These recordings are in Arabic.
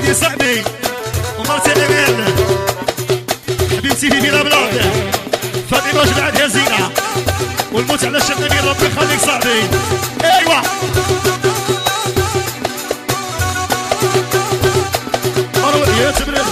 سيدي سعدي ومرتي امان حبيبتي في بلا بلاد فاطمه جمعت يا زينه والموت على الشنبين ربي يخليك سعدي. ايوا مروه يا تبرد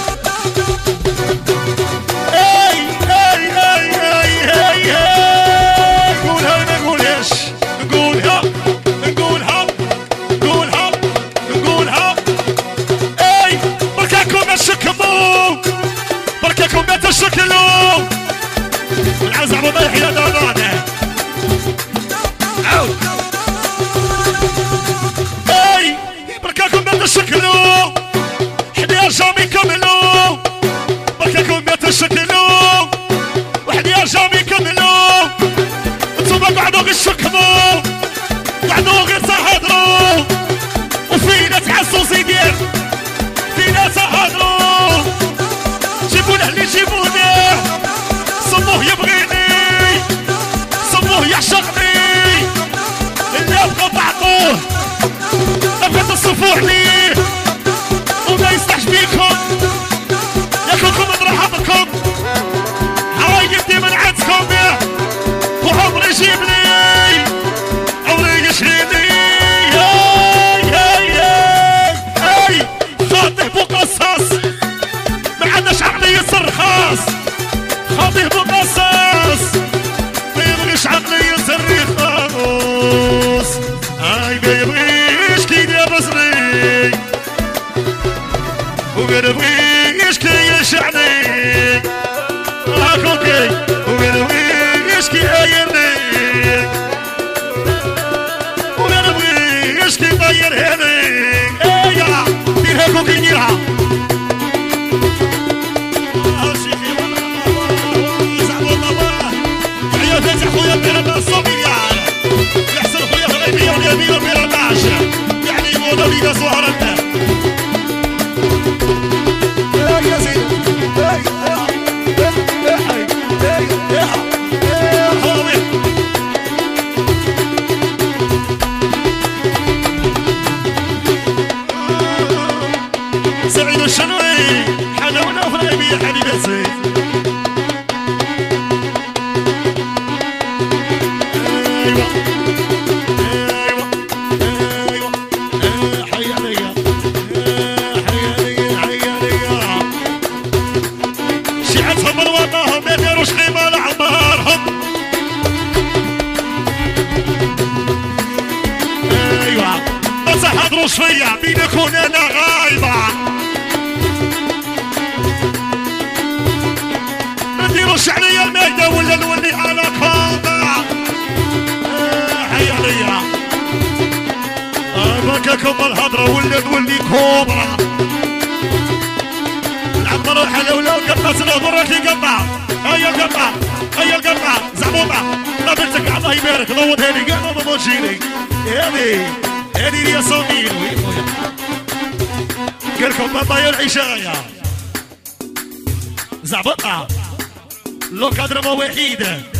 شكلوا العزع وضيح يا دانانه عود اي بركاكم بتشكلوا حديا جامي كملوا بركاكم بتشكلوا وحديا جامي كملوا انتوما قعدوا غير شكموا قعدوا غير تهضروا وفينا تعسوا زيدين فينا تهضروا جيبونا اللي جيبونا صموه يبغيني صموه يعشقني اللي ابغى بعطوه ابغى تصرفوا عليه وما يصلحش بيكم ياكلكم من راحتكم عوايدي من عندكم وعمري يجيب لي عمري يشهدني اي خاطئ بقصاص ما عندناش عقلية سرخاص خاطيه بقصاص ما يبغيش عقلية سرخاص هاي ما يبغيش كي يبصري وما يبغيش كي يشعني هاكوكي وما يبغيش كي يغيرني وما يبغيش كي يغيرني ايا دير هاكوكي ديرها خويا بيرنا الصبيان يحسن خويا غريبية واليمين بيرناش يعني موضة بينا سهرتنا يا زين سعيد الشنوي حلاونا وغريبية حبيبتي فيا بينك وانا غايبة ما نديروش عليا الميدة ولا نولي انا كوضع حيا ليا بكاكم الهضرة ولا نولي كوبرا العمر الحلولة وقطعت الهضرة كي قطع هيا القطع هيا القطع زعبوطة قابلتك الله يبارك لوض هاني قاعدة بموجيني هذه يا صغير قالكم بابا يا العشاية زعبطة لو قدر ما وحيدة